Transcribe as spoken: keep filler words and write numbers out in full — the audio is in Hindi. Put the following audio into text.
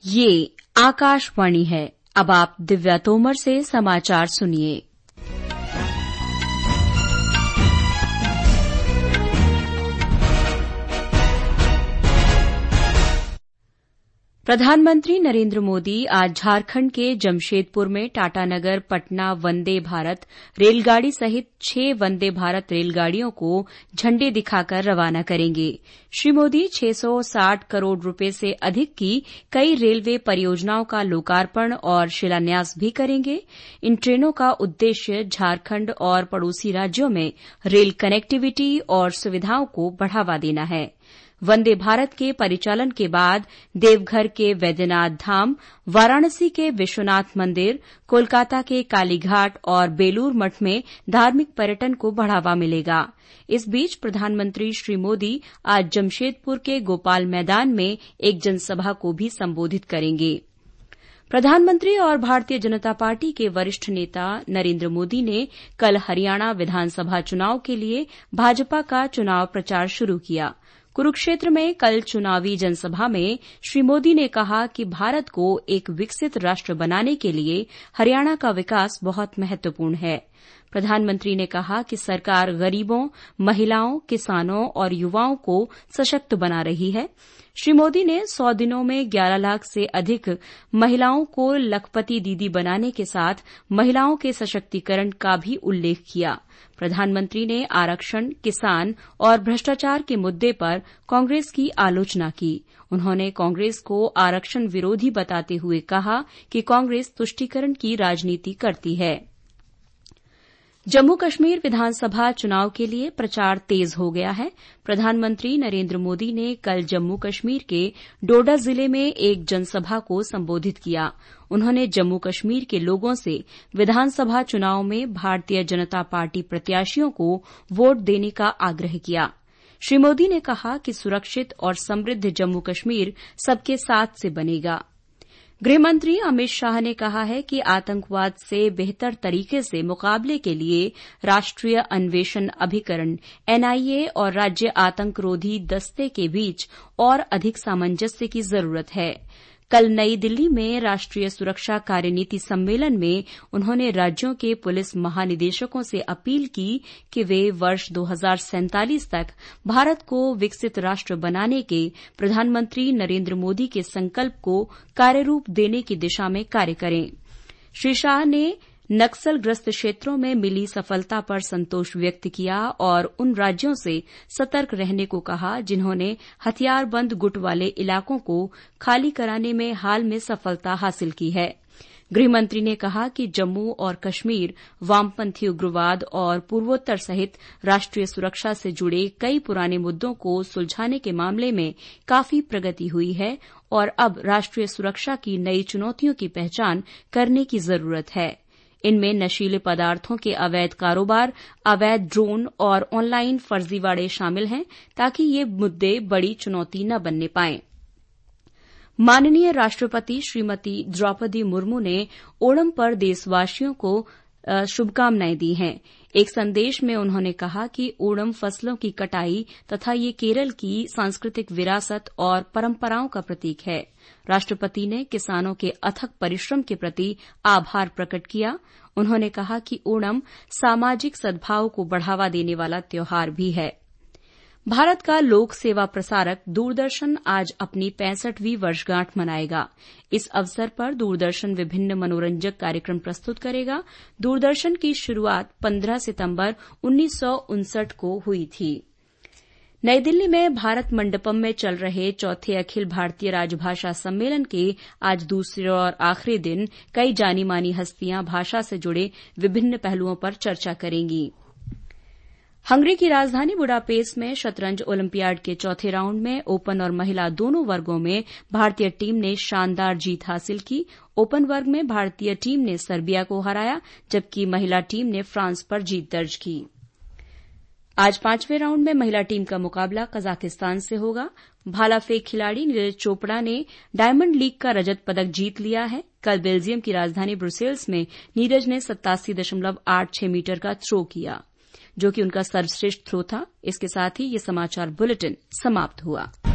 ये आकाशवाणी है। अब आप दिव्या तोमर से समाचार सुनिए। प्रधानमंत्री नरेंद्र मोदी आज झारखंड के जमशेदपुर में टाटानगर पटना वंदे भारत रेलगाड़ी सहित छह वंदे भारत रेलगाड़ियों को झंडी दिखाकर रवाना करेंगे। श्री मोदी छह सौ साठ करोड़ रुपए से अधिक की कई रेलवे परियोजनाओं का लोकार्पण और शिलान्यास भी करेंगे। इन ट्रेनों का उद्देश्य झारखंड और पड़ोसी राज्यों में रेल कनेक्टिविटी और सुविधाओं को बढ़ावा देना है। वंदे भारत के परिचालन के बाद देवघर के वैद्यनाथ धाम, वाराणसी के विश्वनाथ मंदिर, कोलकाता के कालीघाट और बेलूर मठ में धार्मिक पर्यटन को बढ़ावा मिलेगा। इस बीच प्रधानमंत्री श्री मोदी आज जमशेदपुर के गोपाल मैदान में एक जनसभा को भी संबोधित करेंगे। प्रधानमंत्री और भारतीय जनता पार्टी के वरिष्ठ नेता नरेंद्र मोदी ने कल हरियाणा विधानसभा चुनाव के लिए भाजपा का चुनाव प्रचार शुरू किया। कुरुक्षेत्र में कल चुनावी जनसभा में श्री मोदी ने कहा कि भारत को एक विकसित राष्ट्र बनाने के लिए हरियाणा का विकास बहुत महत्वपूर्ण है। प्रधानमंत्री ने कहा कि सरकार गरीबों, महिलाओं, किसानों और युवाओं को सशक्त बना रही है। श्री मोदी ने सौ दिनों में ग्यारह लाख से अधिक महिलाओं को लखपति दीदी बनाने के साथ महिलाओं के सशक्तिकरण का भी उल्लेख किया। प्रधानमंत्री ने आरक्षण, किसान और भ्रष्टाचार के मुद्दे पर कांग्रेस की आलोचना की। उन्होंने कांग्रेस को आरक्षण विरोधी बताते हुए कहा कि कांग्रेस तुष्टीकरण की राजनीति करती है। जम्मू कश्मीर विधानसभा चुनाव के लिए प्रचार तेज हो गया है। प्रधानमंत्री नरेंद्र मोदी ने कल जम्मू कश्मीर के डोडा जिले में एक जनसभा को संबोधित किया। उन्होंने जम्मू कश्मीर के लोगों से विधानसभा चुनाव में भारतीय जनता पार्टी प्रत्याशियों को वोट देने का आग्रह किया। श्री मोदी ने कहा कि सुरक्षित और समृद्ध जम्मू कश्मीर सबके साथ से बनेगा। गृहमंत्री अमित शाह ने कहा है कि आतंकवाद से बेहतर तरीके से मुकाबले के लिए राष्ट्रीय अन्वेषण अभिकरण एनआईए और राज्य आतंकरोधी दस्ते के बीच और अधिक सामंजस्य की जरूरत है। कल नई दिल्ली में राष्ट्रीय सुरक्षा कार्यनीति सम्मेलन में उन्होंने राज्यों के पुलिस महानिदेशकों से अपील की कि वे वर्ष दो हज़ार सैंतालीस तक भारत को विकसित राष्ट्र बनाने के प्रधानमंत्री नरेंद्र मोदी के संकल्प को कार्यरूप देने की दिशा में कार्य करें। श्री शाह ने नक्सलग्रस्त क्षेत्रों में मिली सफलता पर संतोष व्यक्त किया और उन राज्यों से सतर्क रहने को कहा जिन्होंने हथियारबंद गुट वाले इलाकों को खाली कराने में हाल में सफलता हासिल की है। गृहमंत्री ने कहा कि जम्मू और कश्मीर वामपंथी उग्रवाद और पूर्वोत्तर सहित राष्ट्रीय सुरक्षा से जुड़े कई पुराने मुद्दों को सुलझाने के मामले में काफी प्रगति हुई है और अब राष्ट्रीय सुरक्षा की नई चुनौतियों की पहचान करने की जरूरत है। इनमें नशीले पदार्थों के अवैध कारोबार, अवैध ड्रोन और ऑनलाइन फर्जीवाड़े शामिल हैं ताकि ये मुद्दे बड़ी चुनौती न बनने पाएं। माननीय राष्ट्रपति श्रीमती द्रौपदी मुर्मू ने ओणम पर देशवासियों को शुभकामनाएं दी हैं। एक संदेश में उन्होंने कहा कि ओणम फसलों की कटाई तथा ये केरल की सांस्कृतिक विरासत और परंपराओं का प्रतीक है। राष्ट्रपति ने किसानों के अथक परिश्रम के प्रति आभार प्रकट किया। उन्होंने कहा कि ओणम सामाजिक सद्भाव को बढ़ावा देने वाला त्योहार भी है। भारत का लोक सेवा प्रसारक दूरदर्शन आज अपनी पैंसठवीं वर्षगांठ मनाएगा। इस अवसर पर दूरदर्शन विभिन्न मनोरंजक कार्यक्रम प्रस्तुत करेगा। दूरदर्शन की शुरूआत पंद्रह सितंबर उन्नीस सौ उनसठ को हुई थी। नई दिल्ली में भारत मंडपम में चल रहे चौथे अखिल भारतीय राजभाषा सम्मेलन के आज दूसरे और आखिरी दिन कई जानी मानी हस्तियां भाषा से जुड़े विभिन्न पहलुओं पर चर्चा करेंगी। हंगरी की राजधानी बुडापेस्ट में शतरंज ओलंपियाड के चौथे राउंड में ओपन और महिला दोनों वर्गों में भारतीय टीम ने शानदार जीत हासिल की। ओपन वर्ग में भारतीय टीम ने सर्बिया को हराया जबकि महिला टीम ने फ्रांस पर जीत दर्ज की। आज पांचवें राउंड में महिला टीम का मुकाबला कजाकिस्तान से होगा। भाला फेंक खिलाड़ी नीरज चोपड़ा ने डायमंड लीग का रजत पदक जीत लिया है। कल बेल्जियम की राजधानी ब्रुसेल्स में नीरज ने सत्तासी दशमलव आठ छह मीटर का थ्रो किया जो कि उनका सर्वश्रेष्ठ थ्रो था। इसके साथ ही ये समाचार बुलेटिन समाप्त हुआ।